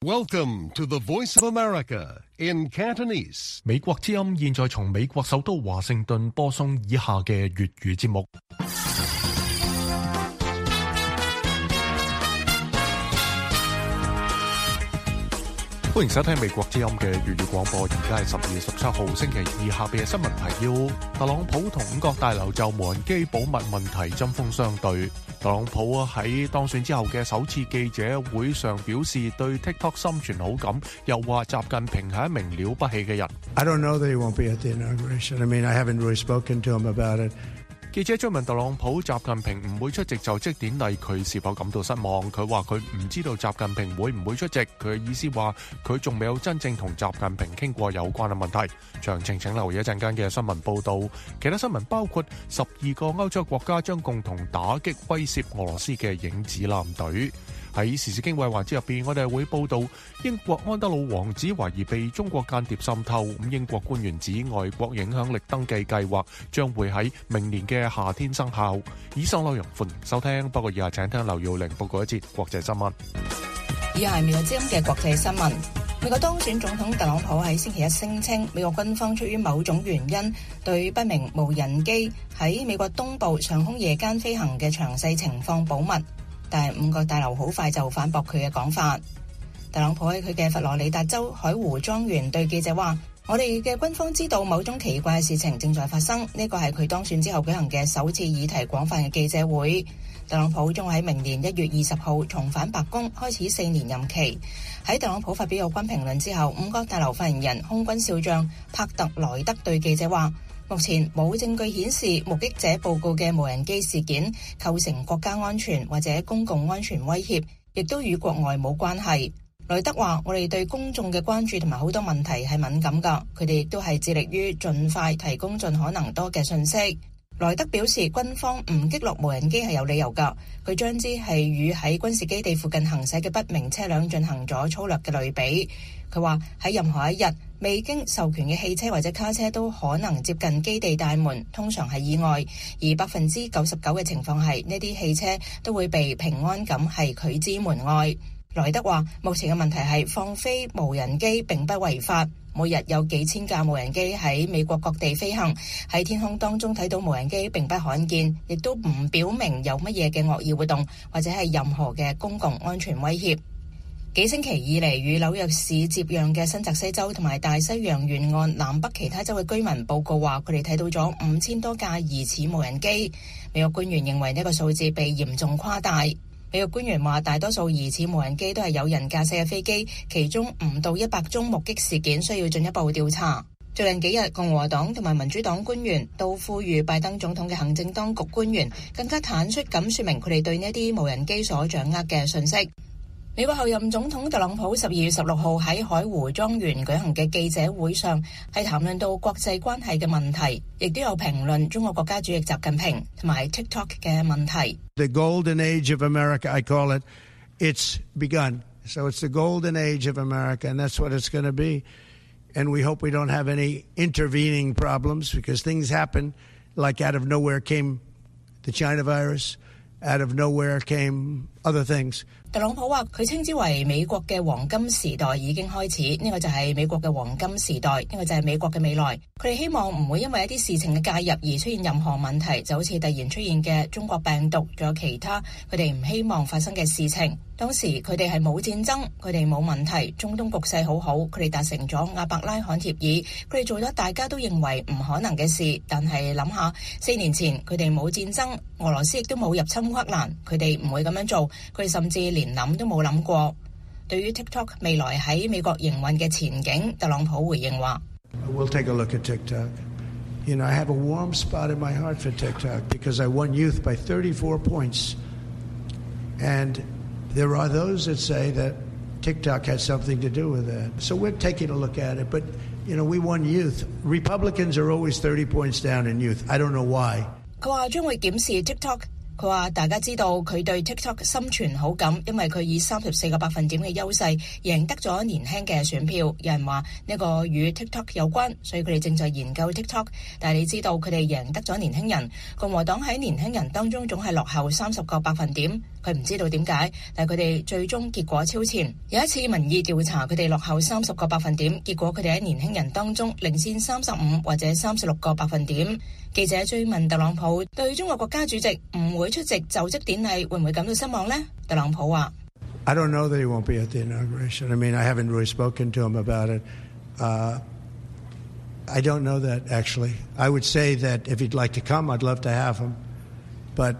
Welcome to the Voice of America in Cantonese. 美國之音現在從美國首都華盛頓播送以下嘅粵語節目。歡迎收聽美國之音嘅粵語廣播，而家係12月17號星期二，下邊嘅新聞提要：特朗普同五角大樓就無人機保密問題針鋒相對。特朗普喺當選之後嘅首次記者會上表示對 TikTok 心存好感，又話習近平係一名了不起嘅人。 I don't know that he won't be at the inauguration. I mean, I haven't really spoken to him about it. 記者追問特朗普習近平唔會出席就職典禮，佢是否感到失望？佢話佢唔知道習近平會唔會出席，佢嘅意思話佢仲未有真正同習近平傾過有關嘅問題。詳情請留意一陣間嘅新聞報導。其他新聞包括12個歐洲國家將共同打擊威脅俄羅斯嘅影子艦隊。喺時事經緯環節入邊，我哋會報道英國安德魯王子懷疑被中國間諜滲透，英國官員指外國影響力登記計劃將會喺明年嘅夏天生效。以上內容歡迎收聽，不過以下請聽劉耀玲報告一節國際新聞。 以下係美國之音嘅國際新聞。美國當選總統特朗普喺星期一聲稱，美國軍方出於某種原因對不明無人機喺美國東部上空夜間飛行嘅詳細情況保密。但係五角大樓好快就反駁佢嘅講法。特朗普喺佢嘅佛羅里達州海湖莊園對記者話：我哋嘅軍方知道某種奇怪嘅事情正在發生。呢個係佢當選之後舉行嘅首次議題廣泛嘅記者會。特朗普將喺明年1月20號重返白宮，開始4年任期。喺特朗普發表有關評論之後，五角大樓發言人空軍少將帕特萊德對記者話：目前冇證據顯示目擊者報告嘅無人機事件構成國家安全或者公共安全威脅，亦都與國外冇關係。萊德話：我哋對公眾嘅關注同埋好多問題係敏感㗎，佢哋亦都係致力於盡快提供盡可能多嘅信息。萊德表示，軍方唔擊落無人機係有理由㗎，佢將之係與喺軍事基地附近行駛嘅不明車輛進行咗粗略嘅類比。佢話喺任何一日，未經授權嘅汽車或者卡車都可能接近基地大門，通常係意外，而99%嘅情況係呢啲汽車都會被平安咁係拒之門外。萊德話：目前嘅問題係放飛無人機並不違法，每日有幾千架無人機喺美國各地飛行，喺天空當中睇到無人機並不罕見，亦都唔表明有乜嘢嘅惡意活動或者係任何嘅公共安全威脅。幾星期以嚟，與紐約市接壤嘅新澤西州同埋大西洋沿岸南北其他州嘅居民報告話，佢哋睇到咗5000多架疑似無人機。美國官員認為呢個數字被嚴重誇大。美國官員話，大多數疑似無人機都係有人駕駛嘅飛機，其中唔到100宗目擊事件需要進一步調查。最近幾日，共和黨同埋民主黨官員都呼籲拜登總統嘅行政當局官員更加坦率咁說明佢哋對呢啲無人機所掌握嘅信息。美國候任總統特朗普12月16號喺海湖莊園舉行嘅記者會上，係談論到國際關係嘅問題，亦都有評論中國國家主席習近平同埋 TikTok 嘅問題。 The golden age of America, I call it, it's begun. So it's the golden age of America, and that's what it's going to be. And we hope we don't have any intervening problems because things happen like out of nowhere came the China virus, out of nowhere came other things. 特朗普話佢稱之為美國嘅黃金時代已經開始，呢個就係美國嘅黃金時代，呢個就係美國嘅未來。佢哋希望唔會因為一啲事情嘅介入而出現任何問題，就好似突然出現嘅中國病毒，仲有其他佢哋唔希望發生嘅事情。當時佢哋係冇戰爭，佢哋冇問題，中東局勢好好，佢哋達成咗亞伯拉罕協議，佢哋做咗大家都認為唔可能嘅事。但係諗下4年前佢哋冇戰爭，俄羅斯亦都冇入侵烏克蘭，佢哋唔會咁樣做，佢哋甚至連諗都冇諗過。對於 TikTok 未來喺美國營運嘅前景，特朗普回應話 We'll take a look at TikTok. You know, I have a warm spot in my heart for TikTok because I won youth by 34 points. And there are those that say that TikTok has something to do with that. So we're taking a look at it. But, you know, we won youth. Republicans are always 30 points down in youth. I don't know why. 佢話將會檢視 TikTok。佢話大家知道佢對 TikTok 心存好感，因為佢以34個百分點嘅優勢贏得咗年輕嘅選票。有人話呢個與 TikTok 有關，所以佢哋正在研究 TikTok。但係你知道佢哋贏得咗年輕人，共和黨喺年輕人當中總係落後30個百分點。 佢唔知道點解，但係佢哋最終結果超前。有一次民意調查，佢哋落後30個百分點，結果佢哋喺年輕人當中領先35或者36個百分點。記者追問特朗普對中國國家主席唔會出席就職典禮會唔會感到失望呢？特朗普話 I don't know that he won't be at the inauguration. I mean, I haven't really spoken to him about it. I don't know that, actually. I would say that if he'd like to come, I'd love to have him. But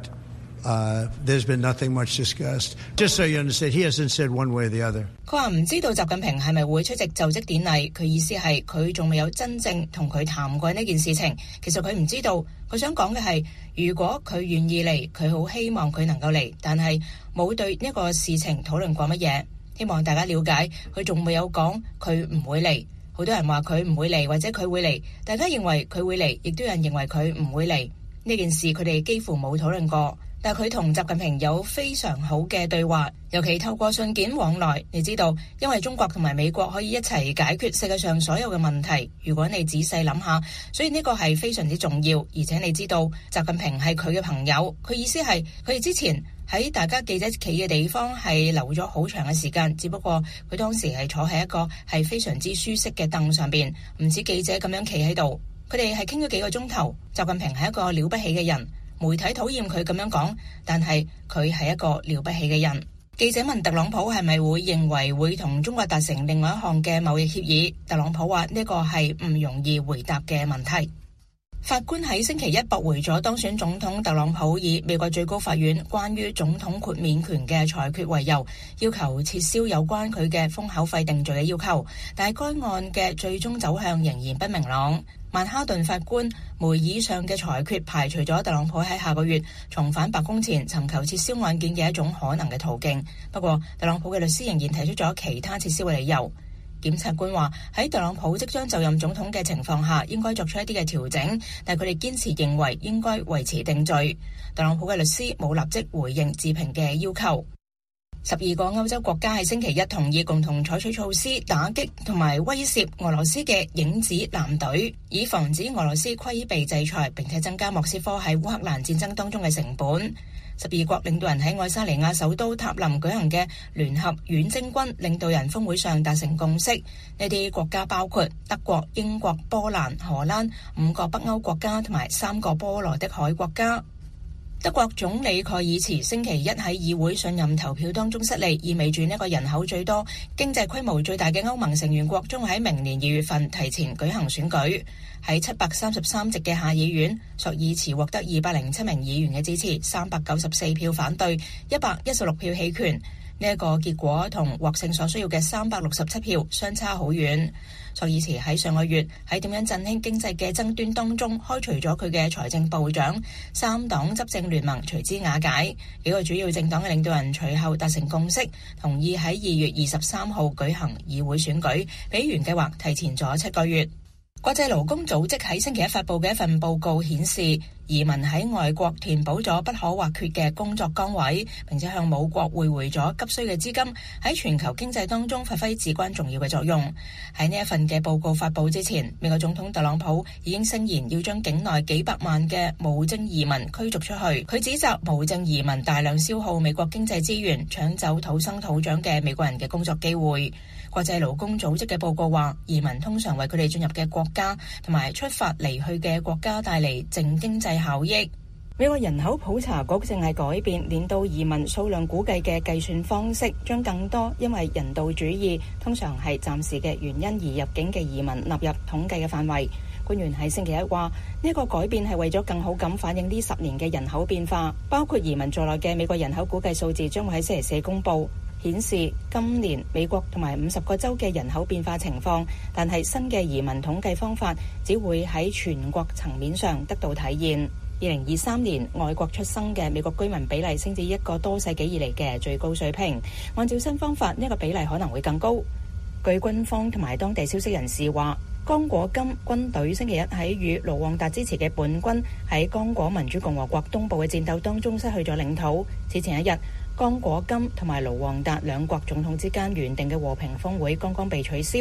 there's been nothing much discussed. Just so you understand, he hasn't said one way or the other. 佢話唔知道習近平係咪會出席就職典禮，佢意思係佢仲未有真正同佢談過呢件事情。其實佢唔知道，佢想講嘅係，如果佢願意嚟，佢好希望佢能夠嚟，但係冇對呢個事情討論過乜嘢。希望大家了解，佢仲未有講佢唔會嚟。好多人話佢唔會嚟，或者佢會嚟，大家認為佢會嚟，亦都有人認為佢唔會嚟。呢件事佢哋幾乎冇討論過。但佢同習近平有非常好嘅對話，尤其透過信件往來。你知道，因為中國同埋美國可以一齊解決世界上所有嘅問題。如果你仔細諗下，所以呢個係非常之重要。而且你知道，習近平係佢嘅朋友，佢意思係佢哋之前喺大家記者企嘅地方係留咗好長嘅時間，只不過佢當時係坐喺一個係非常之舒適嘅凳上邊，唔似記者咁樣企喺度。佢哋係傾咗幾個鐘頭。習近平係一個了不起嘅人。媒體討厭佢咁樣講，但係佢係一個了不起嘅人。記者問特朗普係咪會認為會同中國達成另外一項嘅貿易協議，特朗普話呢個係唔容易回答嘅問題。法官喺星期一駁回咗當選總統特朗普以美國最高法院關於總統豁免權嘅裁決為由，要求撤銷有關佢嘅封口費定罪嘅要求，但係該案嘅最終走向仍然不明朗。曼哈頓法官梅爾上嘅裁決排除咗特朗普喺下個月重返白宮前尋求撤銷案件嘅一種可能嘅途徑。不過，特朗普嘅律師仍然提出咗其他撤銷嘅理由。檢察官話喺特朗普即將就任總統嘅情況下，應該作出一啲嘅調整，但佢哋堅持認為應該維持定罪。特朗普嘅律師冇立即回應置評嘅要求。12個歐洲國家喺星期一同意共同採取措施打擊同埋威懾俄羅斯嘅影子藍隊，以防止俄羅斯規避制裁，並且增加莫斯科喺烏克蘭戰爭當中嘅成本。12國領導人喺愛沙尼亞首都塔林舉行嘅聯合遠征軍領導人峰會上達成共識。呢啲國家包括德國、英國、波蘭、荷蘭5個北歐國家同埋3個波羅的海國家。德國總理蓋爾茨星期一喺議會信任投票當中失利，意味住呢個人口最多、經濟規模最大嘅歐盟成員國將喺明年2月份提前舉行選舉。喺733席嘅下議院，朔爾茨獲得207名議員嘅支持，394票反對，116票棄權。呢一個結果同獲勝所需要嘅367票相差好遠。朔爾茨喺上個月喺點樣振興經濟嘅爭端當中開除咗佢嘅財政部長，3黨執政聯盟隨之瓦解。幾個主要政黨嘅領導人隨後達成共識，同意喺2月23號舉行議會選舉，比原計劃提前咗7個月。國際勞工組織喺星期一發佈嘅一份報告顯示，移民喺外國填補咗不可或缺嘅工作崗位，並且向母國匯回咗急需嘅資金，喺全球經濟當中發揮至關重要嘅作用。喺呢一份嘅報告發佈之前，美國總統特朗普已經聲言要將境內幾百萬嘅無證移民驅逐出去。佢指責無證移民大量消耗美國經濟資源，搶走土生土長嘅美國人嘅工作機會。國際勞工組織嘅報告話，移民通常為佢哋進入嘅國家同埋出發離去嘅國家帶嚟淨經濟效益。美國人口普查局正係改變年度移民數量估計嘅計算方式，將更多因為人道主義通常係暫時嘅原因而入境嘅移民納入統計嘅範圍。官員喺星期一話，呢個改變係為咗更好咁反映呢10年嘅人口變化，包括移民在內嘅美國人口估計數字將會喺星期4公佈，顯示今年美國同埋50個州嘅人口變化情況，但係新嘅移民統計方法只會喺全國層面上得到體現。2023年外國出生嘅美國居民比例升至一個多世紀以嚟嘅最高水平。按照新方法，呢個比例可能會更高。據軍方同埋當地消息人士話，剛果金軍隊星期一喺與盧旺達支持嘅叛軍喺剛果民主共和國東部嘅戰鬥當中失去咗領土。此前一日，剛果金同埋盧旺達兩國總統之間原定嘅和平峰會剛剛被取消。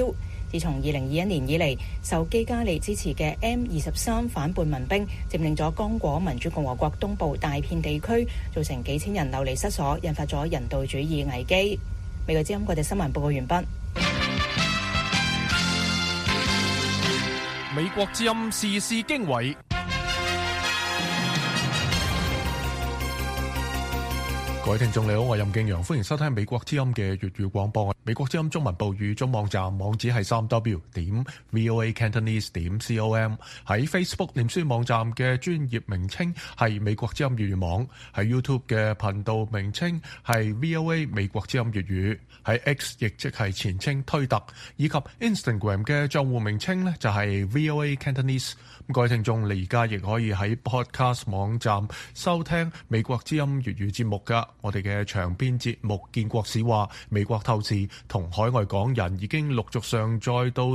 自從2021年以嚟，受基加利支持嘅 M23反叛民兵佔領咗剛果民主共和國東部大片地區，造成幾千人流離失所，引發咗人道主義危機。美國之音國際新聞報告完畢。 美國之音時事經緯。各位聽眾你好，我係任敬陽，歡迎收聽美國之音嘅粵語廣播。美國之音中文部語中網站網址係 3w.voacantonese.com， 喺 Facebook 臉書網站嘅專頁名稱係美國之音粵語網，喺 YouTube 嘅頻道名稱係 VOA 美國之音粵語，喺 X 亦即係前稱推特，以及 Instagram 嘅賬戶名稱呢就係 VOA Cantonese。各位聽眾，你而家亦可以喺 Podcast 網站收聽美國之音粵語節目噶。我哋嘅長篇節目《建國史話》、美國透視同海外港人已經陸續上載到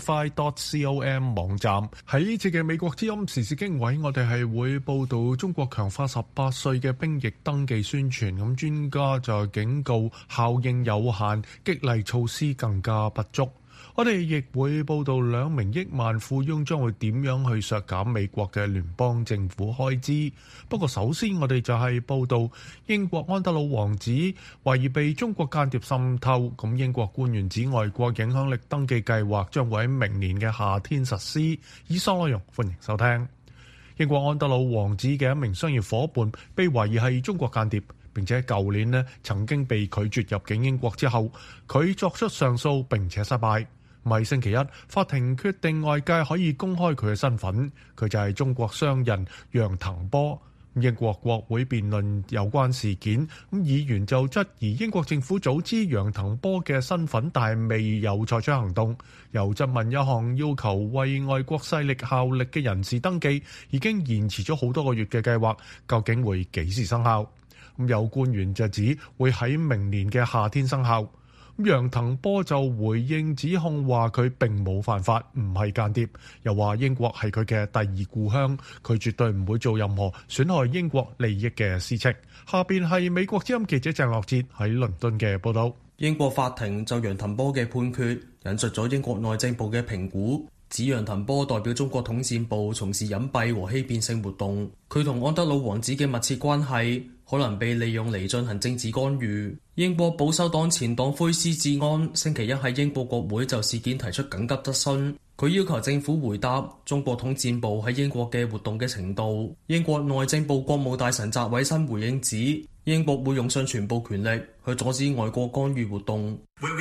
Spotify.com 網站。喺呢次嘅美國之音時事經緯，我哋係會報道中國強化18歲嘅兵役登記宣傳。咁專家就警告效應有限，激勵措施更加不足。我哋亦會報道2名億萬富翁將會點樣去削減美國嘅聯邦政府開支。不過首先我哋就係報道英國安德魯王子懷疑被中國間諜滲透，咁英國官員指外國影響力登記計劃將會喺明年嘅夏天實施。以上內容歡迎收聽。英國安德魯王子嘅一名商業夥伴被懷疑係中國間諜，並且舊年曾經被拒絕入境英國之後，佢作出上訴並且失敗。喺星期一，法庭決定外界可以公開佢嘅身份，佢就係中國商人楊騰波。英國國會辯論有關事件，議員就質疑英國政府早知楊騰波嘅身份，但係未有採取行動，又質問一項要求為外國勢力效力嘅人士登記已經延遲咗好多個月嘅計劃，究竟會幾時生效？有官員就指會喺明年嘅夏天生效。楊騰波就回應指控，話佢並冇犯法，唔係間諜，又話英國係佢嘅第二故鄉，佢絕對唔會做任何損害英國利益嘅事情。下邊係美國之音記者鄭樂哲喺倫敦嘅報道。 英國法庭就楊騰波嘅判決引述咗英國內政部嘅評估，指楊騰波代表中國統戰部從事隱蔽和欺騙性活動，佢同安德魯王子嘅密切關係可能被利用嚟進行政治干預。英國保守黨前黨魁施志安星期一喺英國國會就事件提出緊急質詢，佢要求政府回答中國統戰部喺英國嘅活動嘅程度。英國內政部國務大臣翟偉新回應指，英國會用盡全部權力去阻止外國干預活動。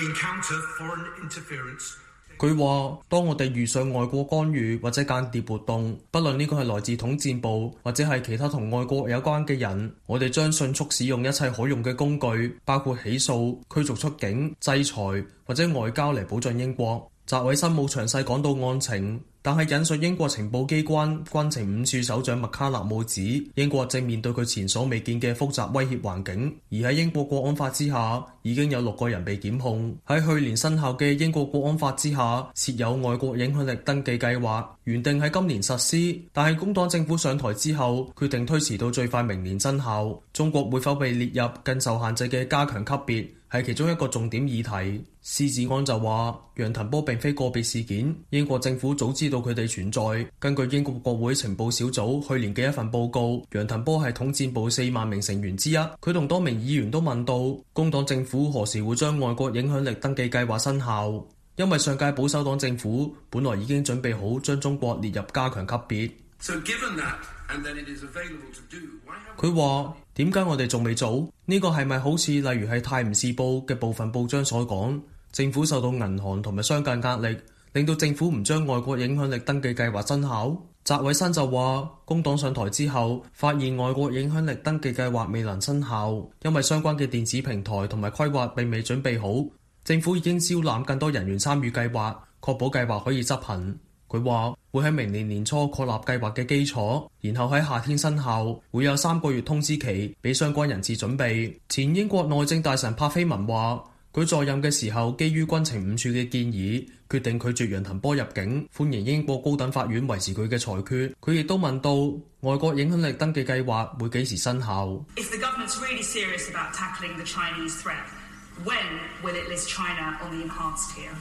佢話：當我哋遇上外國干預或者間諜活動，不論呢個係來自統戰部或者係其他同外國有關嘅人，我哋將迅速使用一切可用嘅工具，包括起訴、驅逐出境、制裁或者外交嚟保障英國。翟偉新冇詳細講到案情，但係引述英國情報機關軍情5處首長麥卡納姆指，英國正面對佢前所未見嘅複雜威脅環境，而喺英國國安法之下，已經有6個人被檢控。喺去年生效嘅英國國安法之下，設有外國影響力登記計劃，原定喺今年實施，但係工黨政府上台之後，決定推遲到最快明年生效。中國會否被列入更受限制嘅加強級別，係其中一個重點議題。施志安就話，楊騰波並非個別事件，英國政府早知道佢哋存在。根據英國國會情報小組去年嘅一份報告，楊騰波係統戰部4萬名成員之一。佢同多名議員都問到，工黨政府何時會將外國影響力登記計劃生效？因為上屆保守黨政府本來已經準備好將中國列入加強級別。佢話：點解我哋仲未做？呢個係咪好似例如係《泰晤士報》嘅部分報章所講，政府受到銀行同埋商界壓力，令到政府唔將外國影響力登記計劃生效？翟偉新就話：工黨上台之後，發現外國影響力登記計劃未能生效，因為相關嘅電子平台同埋規劃並未準備好。政府已經招攬更多人員參與計劃，確保計劃可以執行。佢話會喺明年年初確立計劃嘅基礎，然後喺夏天生效，會有3個月通知期俾相關人士準備。前英國內政大臣柏菲文話，佢在任嘅時候，基於軍情5處嘅建議，決定拒絕楊騰波入境，歡迎英國高等法院維持佢嘅裁決。佢亦都問到外國影響力登記計劃會幾時生效。 If the government's really serious about tackling the Chinese threat, when will it list China on the enhanced tier?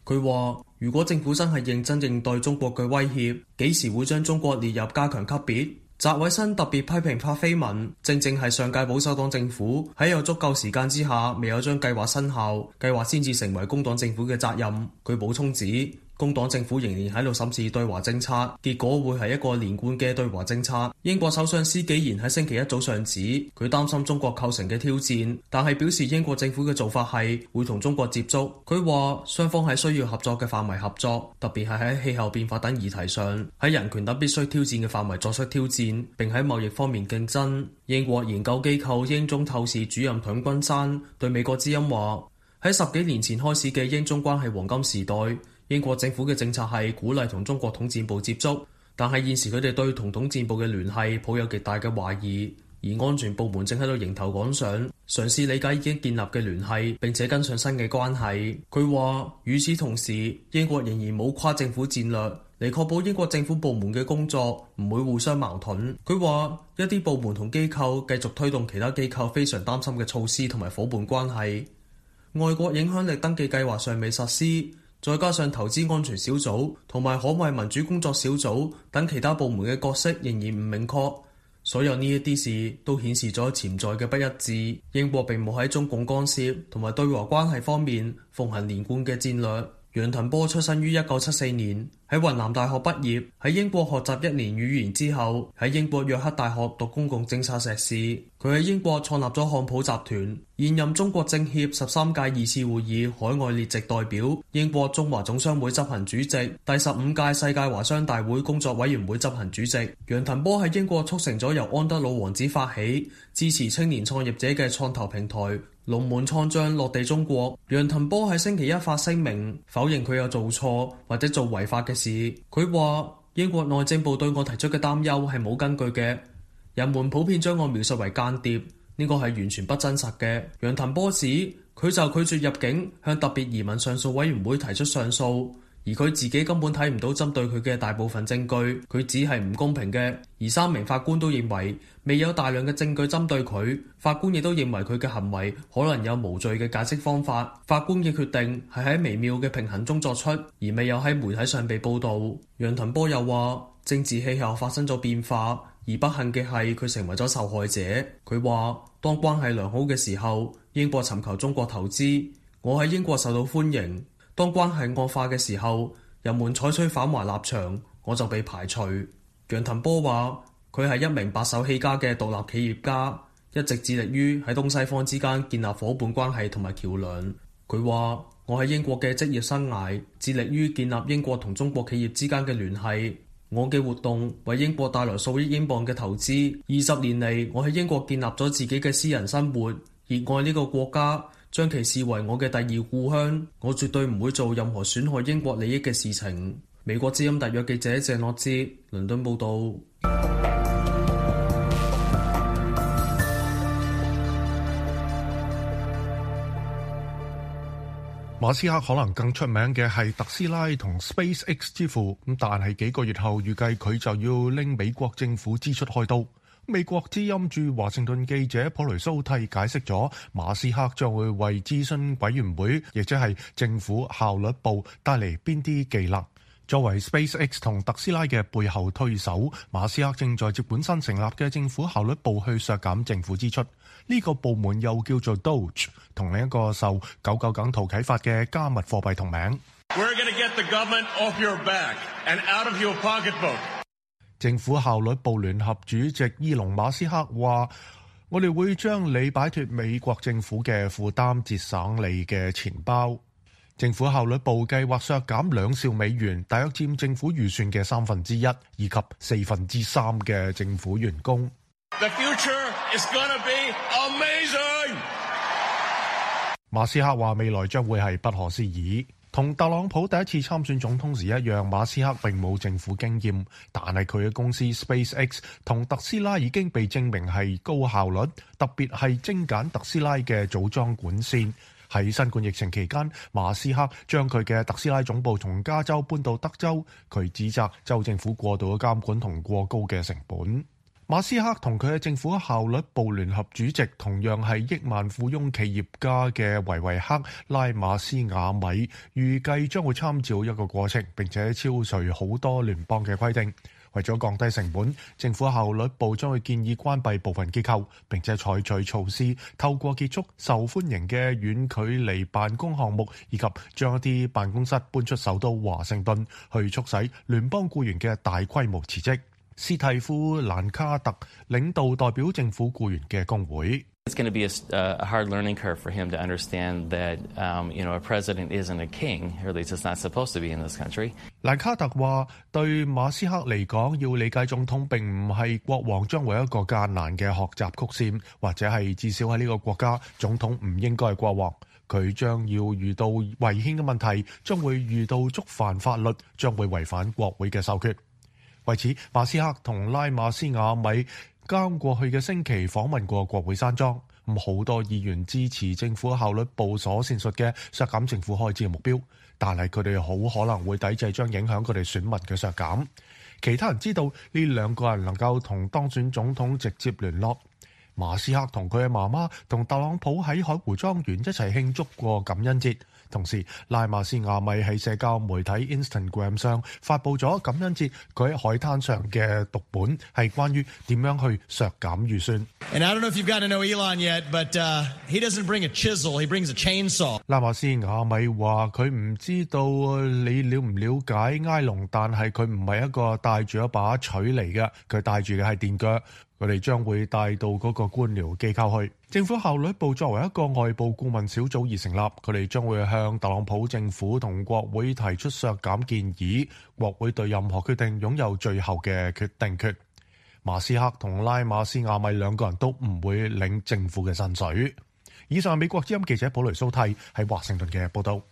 佢話：如果政府真係認真應對中國嘅威脅，幾時會將中國列入加強級別？翟偉新特別批評柏菲文，正係上屆保守黨政府喺有足夠時間之下，未有將計劃生效，計劃先至成為工黨政府嘅責任。佢補充指，工黨政府仍然喺度審視對華政策，結果會係一個連貫嘅對華政策。英國首相施紀賢喺星期一早上指，佢擔心中國構成嘅挑戰，但係表示英國政府嘅做法係會同中國接觸。佢話雙方喺需要合作嘅範圍合作，特別係喺氣候變化等議題上，喺人權等必須挑戰嘅範圍作出挑戰，並喺貿易方面競爭。英國研究機構英中透視主任冉君山對美國之音話：喺10幾年前開始嘅英中關係黃金時代，英國政府嘅政策係鼓勵同中國統戰部接觸，但係現時佢哋對同統戰部嘅聯繫抱有極大嘅懷疑，而安全部門正喺度迎頭趕上，嘗試理解已經建立嘅聯繫，並且跟上新嘅關係。佢話，與此同時，英國仍然冇跨政府戰略嚟確保英國政府部門嘅工作唔會互相矛盾。佢話，一啲部門同機構繼續推動其他機構非常擔心嘅措施同埋夥伴關係，外國影響力登記計劃尚未實施，再加上投資安全小組同埋捍衛民主工作小組等其他部門嘅角色仍然唔明確，所有呢一啲事都顯示咗潛在嘅不一致。英國並冇喺中共干涉同埋對華關係方面奉行連貫嘅戰略。楊騰波出生於1974年，喺雲南大學畢業，喺英國學習1年語言之後，喺英國約克大學讀公共政策碩士。佢喺英國創立咗漢普集團，現任中國政協13屆2次會議海外列席代表，英國中華總商會執行主席，第15屆世界華商大會工作委員會執行主席。楊騰波喺英國促成咗由安德魯王子發起，支持青年創業者嘅創投平台龍門創張落地中國。楊騰波喺星期一發聲明，否認佢有做錯或者做違法嘅事。佢話英國內政部對我提出嘅擔憂係冇根據嘅，人們普遍將我描述為間諜，呢個係完全不真實嘅。楊騰波指佢就拒絕入境向特別移民上訴委員會提出上訴，而佢自己根本睇唔到針對佢嘅大部分證據，佢只係唔公平嘅。而3名法官都認為未有大量嘅證據針對佢，法官亦都認為佢嘅行為可能有無罪嘅解釋方法。法官嘅決定係喺微妙嘅平衡中作出，而未有喺媒體上被報導。楊騰波又話政治氣候發生咗變化，而不幸嘅係佢成為咗受害者。佢話當關係良好嘅時候，英國尋求中國投資，我喺英國受到歡迎。當關係惡化嘅時候，人們採取反華立場，我就被排除。楊騰波話佢係一名白手起家嘅獨立企業家，一直致力於喺東西方之間建立夥伴關係同埋橋梁。佢話我喺英國嘅職業生涯致力於建立英國同中國企業之間嘅聯繫，我嘅活動為英國帶來數億英鎊嘅投資。20年嚟，我喺英國建立咗自己嘅私人生活，熱愛呢個國家，將其視為我嘅第二故鄉。我絕對唔會做任何損害英國利益嘅事情。美國之音特約記者謝諾茲倫敦報道。 馬斯克可能更出名嘅係特斯拉同 SpaceX 之父，但係幾個月後預計佢就要拎美國政府支出開刀。美國之音駐華盛頓記者普雷蘇蒂解釋咗馬斯克將會為諮詢委員會，亦即係政府效率部帶嚟邊啲技能。作為 SpaceX 同特斯拉嘅背後推手，馬斯克正在接管新成立嘅政府效率部去削減政府支出。呢個部門又叫做 Doge， 同另一個受99梗圖啟發嘅加密貨幣同名。 We're gonna get the government off your back and out of your pocketbook。 政府效率部聯合主席伊隆馬斯克話：我哋會將你擺脫美國政府嘅負擔，節省你嘅錢包。政府效率部計劃削減2兆美元，大約佔政府預算嘅1/3，以及3/4嘅政府員工。 The future is gonna be amazing。 馬斯克話未來將會係不可思議。同特朗普第一次參選總統時一樣，馬斯克並冇政府經驗，但係佢嘅公司 SpaceX 同特斯拉已經被證明係高效率，特別係精簡特斯拉嘅組裝管線。喺新冠疫情期間，馬斯克將佢嘅特斯拉總部從加州搬到德州，佢指責州政府過度嘅監管同過高嘅成本。 馬斯克同佢嘅政府效率部聯合主席，同樣係億萬富翁企業家嘅維維克拉馬斯瓦米，預計將會參照一個過程，並且超除好多聯邦嘅規定。為咗降低成本，政府效率部將會建議關閉部分機構，並且採取措施，透過結束受歡迎嘅遠距離辦公項目，以及將一啲辦公室搬出首都華盛頓，去促使聯邦僱員嘅大規模辭職。斯蒂夫蘭卡特領導代表政府僱員嘅工會。 It's going to be a hard learning curve for him to understand that, a president isn't a king, or at least it's not supposed to be in this country. 蘭卡特話：對馬斯克嚟講，要理解總統並唔係國王，將會一個艱難嘅學習曲線，或者係至少喺呢個國家，總統唔應該係國王。佢將要遇到違憲嘅問題，將會遇到觸犯法律，將會違反國會嘅授決。為此，馬斯克同拉馬斯瓦米剛過去嘅星期訪問過國會山莊，好多議員支持政府效率部所闡述嘅削減政府開支嘅目標，但係佢哋好可能會抵制將影響佢哋選民嘅削減。其他人知道呢兩個人能夠同當選總統直接聯絡。馬斯克同佢嘅媽媽同特朗普喺海湖莊園一齊慶祝過感恩節。同時，拉馬斯瓦米喺社交媒體 Instagram 上發布咗感恩節佢喺海灘上嘅讀本，係關於點樣去削減預算。 And I don't know if you've got to know Elon yet, but he doesn't bring a chisel, he brings a chainsaw. 拉馬斯瓦米話佢唔知道你了唔了解埃隆，但係佢唔係一個帶住一把錘嚟嘅，佢帶住嘅係電鋸。佢哋將會帶到嗰個官僚機構去。政府效率部作為一個外部顧問小組而成立，佢哋將會向特朗普政府同國會提出削減建議，國會對任何決定擁有最後嘅決定權。馬斯克同拉馬斯瓦米兩個人都唔會領政府嘅薪水。以上係美國之音記者普雷蘇蒂喺華盛頓嘅報導。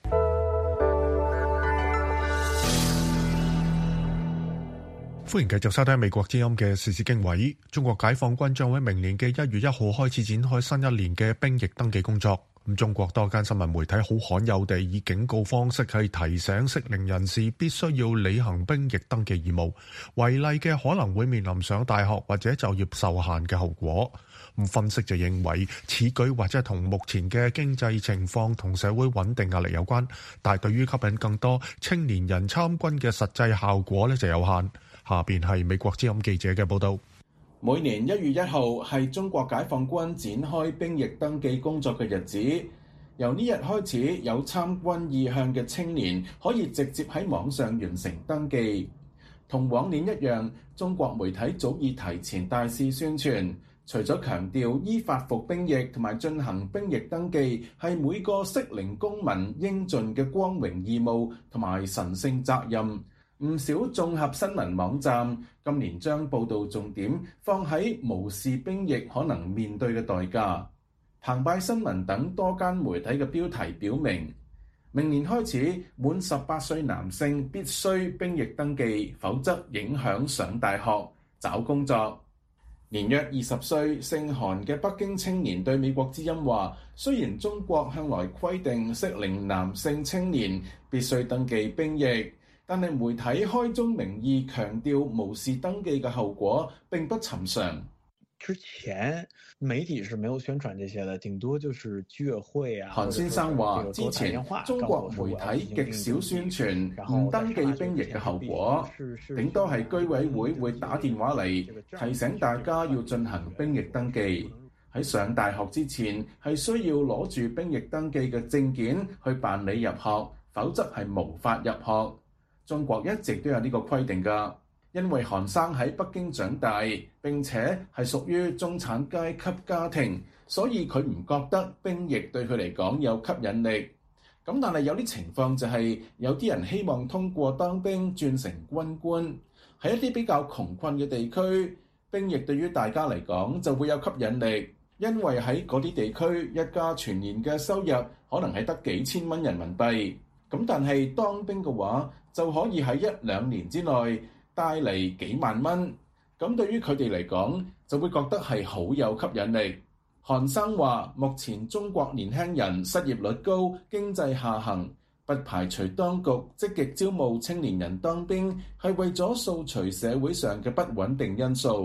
歡迎繼續收聽美國之音嘅時事經緯。中國解放軍將喺明年嘅1月1號開始展開新一年嘅兵役登記工作。中國多間新聞媒體好罕有地以警告方式去提醒適齡人士必須要履行兵役登記義務，違例嘅可能會面臨上大學或者就業受限嘅後果。分析就認為此舉或者同目前嘅經濟情況同社會穩定壓力有關，但係對於吸引更多青年人參軍嘅實際效果就有限。下邊係美國之音記者嘅報道。 每年1月1號係中國解放軍展開兵役登記工作嘅日子。由呢日開始，有參軍意向嘅青年可以直接喺網上完成登記。同往年一樣，中國媒體早已提前大肆宣傳，除咗強調依法服兵役同埋進行兵役登記係每個適齡公民應盡嘅光榮義務同埋神聖責任，唔少綜合新聞網站今年將報導重點放喺無視兵役可能面對嘅代價。澎湃新聞等多間媒體嘅標題表明，明年開始滿18歲男性必須兵役登記，否則影響上大學、找工作。年約20歲姓韓嘅北京青年對美國之音話，雖然中國向來規定適齡男性青年必須登記兵役，但係媒體開宗明義強調無視登記嘅後果並不尋常。 之前媒體是沒有宣傳這些的，頂多就是居委會啊。 韓先生話：之前中國媒體極少宣傳唔登記兵役嘅後果，頂多係居委會會打電話嚟提醒大家要進行兵役登記。喺上大學之前係需要攞住兵役登記嘅證件去辦理入學，否則係無法入學。中國一直都有呢個規定㗎。因為韓生喺北京長大，並且係屬於中產階級家庭，所以佢唔覺得兵役對佢嚟講有吸引力。咁但係有啲情況就係有啲人希望通過當兵轉成軍官。喺一啲比較窮困嘅地區，兵役對於大家嚟講就會有吸引力，因為喺嗰啲地區一家全年嘅收入可能係得幾千蚊人民幣。咁但係當兵嘅話，就可以喺1-2年之內帶嚟幾萬蚊，咁對於佢哋嚟講就會覺得係好有吸引力。韓生話：目前中國年輕人失業率高，經濟下行，不排除當局積極招募青年人當兵，係為咗掃除社會上嘅不穩定因素。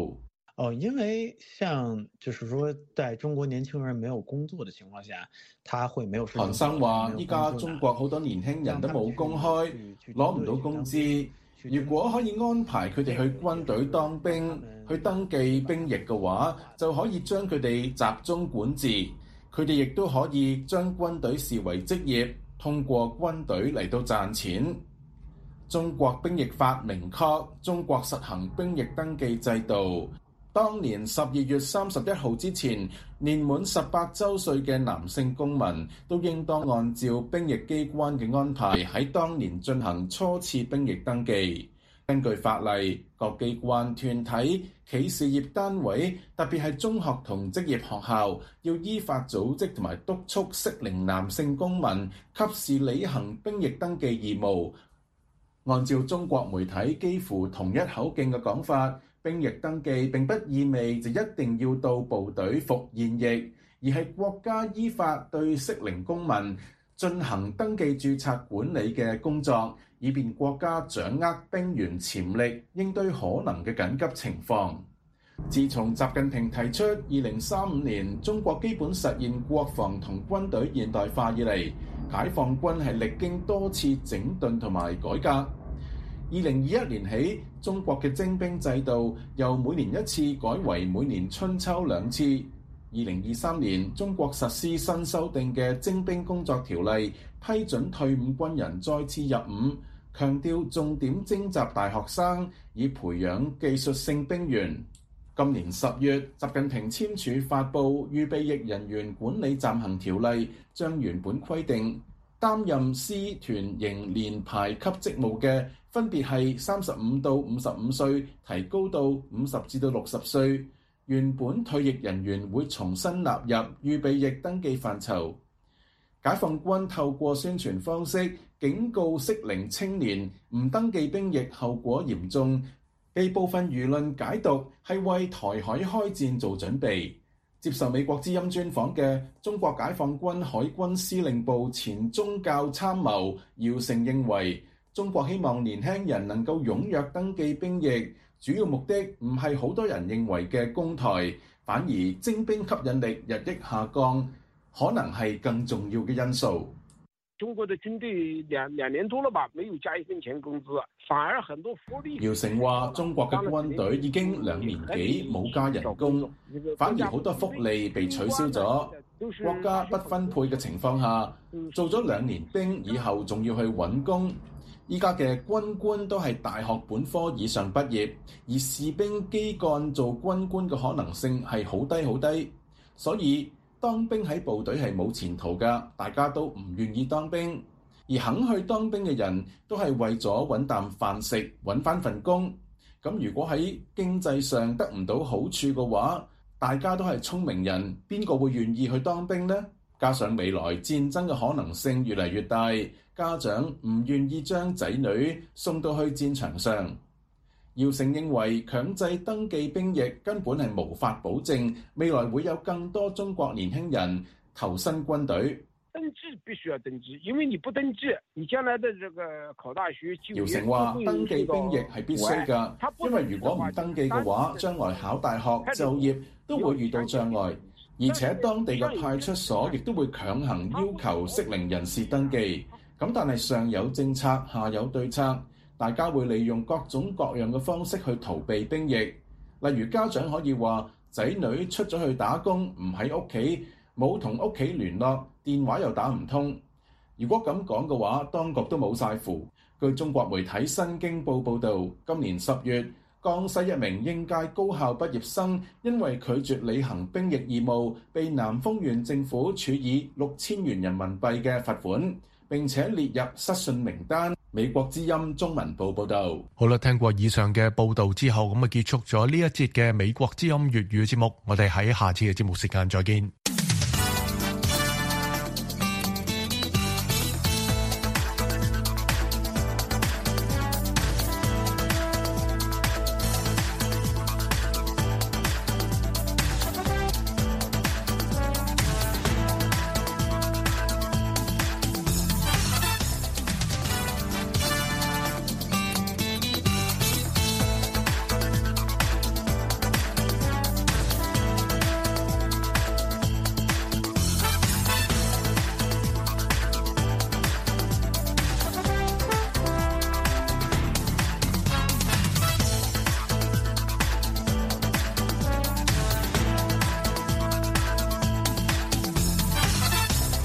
因為像就是說，在中國年輕人沒有工作的情況下，他會沒有事情做。 韓生話：依家中國好多年輕人都冇工開，攞唔到工資。如果可以安排佢哋去軍隊當兵，去登記兵役嘅話，就可以將佢哋集中管治。佢哋亦都可以將軍隊視為職業，通過軍隊嚟到賺錢。中國兵役法明確，中國實行兵役登記制度。當年12月31號之前，年滿18週歲嘅男性公民都應當按照兵役機關嘅安排喺當年進行初次兵役登記。根據法例，各機關、團體、企事業單位，特別係中學同職業學校，要依法組織同埋督促適齡男性公民及時履行兵役登記義務。按照中國媒體幾乎同一口徑嘅講法，兵役登記並不意味就一定要到部隊服現役，而係國家依法對適齡公民進行登記註冊管理嘅工作，以便國家掌握兵員潛力，應對可能嘅緊急情況。自從習近平提出2035年中國基本實現國防同軍隊現代化以嚟，解放軍係歷經多次整頓同埋改革。2021年起，中國嘅徵兵制度由每年一次改為每年春秋2次。2023年，中國實施新修訂嘅徵兵工作條例，批准退伍軍人再次入伍，強調重點徵集大學生，以培養技術性兵員。今年10月，習近平簽署發布預備役人員管理暫行條例，將原本規定擔任師團營連排級職務嘅，分別係35到55歲，提高到50至到60歲。原本退役人員會重新納入預備役登記範疇。解放軍透過宣傳方式警告適齡青年，唔登記兵役後果嚴重，被部分輿論解讀係為台海開戰做準備。接受美國之音專訪嘅中國解放軍海軍司令部前中校參謀姚成認為，中國希望年輕人能夠踴躍登記兵役，主要目的唔係好多人認為嘅攻台，反而徵兵吸引力日益下降，可能係更重要嘅因素。 中國的軍隊兩年多了吧，沒有加一分錢工資，反而很多福利。 姚成話：中國嘅軍隊已經2年幾冇加人工，反而好多福利被取消咗。國家不分配嘅情況下，做咗2年兵以後，仲要去揾工。依家嘅軍官都係大學本科以上畢業，而士兵基幹做軍官嘅可能性係好低好低，所以當兵喺部隊係冇前途㗎，大家都唔願意當兵，而肯去當兵嘅人都係為咗揾啖飯食，揾返份工。咁如果喺經濟上得唔到好處嘅話，大家都係聰明人，邊個會願意去當兵呢？加上未來戰爭嘅可能性越嚟越大，家長唔願意將仔女送到去戰場上。姚成認為強制登記兵役根本係無法保證未來會有更多中國年輕人投身軍隊。 登記必須要登記，因為你不登記，你將來的這個考大學就業。 姚成話：登記兵役係必須㗎，因為如果唔登記嘅話，將來考大學、就業都會遇到障礙，而且當地嘅派出所亦都會強行要求適齡人士登記。咁但係上有政策，下有對策。大家會利用各種各樣嘅方式去逃避兵役，例如家長可以話仔女出咗去打工，唔喺屋企，冇同屋企聯絡，電話又打唔通。如果咁講嘅話，當局都冇晒符。據中國媒體《新京報》報導，今年10月，江西一名應屆高校畢業生因為拒絕履行兵役義務，被南豐縣政府處以6000元人民幣嘅罰款，並且列入失信名單。美國之音中文部報道。 好啦，聽過以上嘅報道之後，咁啊結束咗呢一節嘅美國之音粵語節目，我哋喺下次嘅節目時間再見。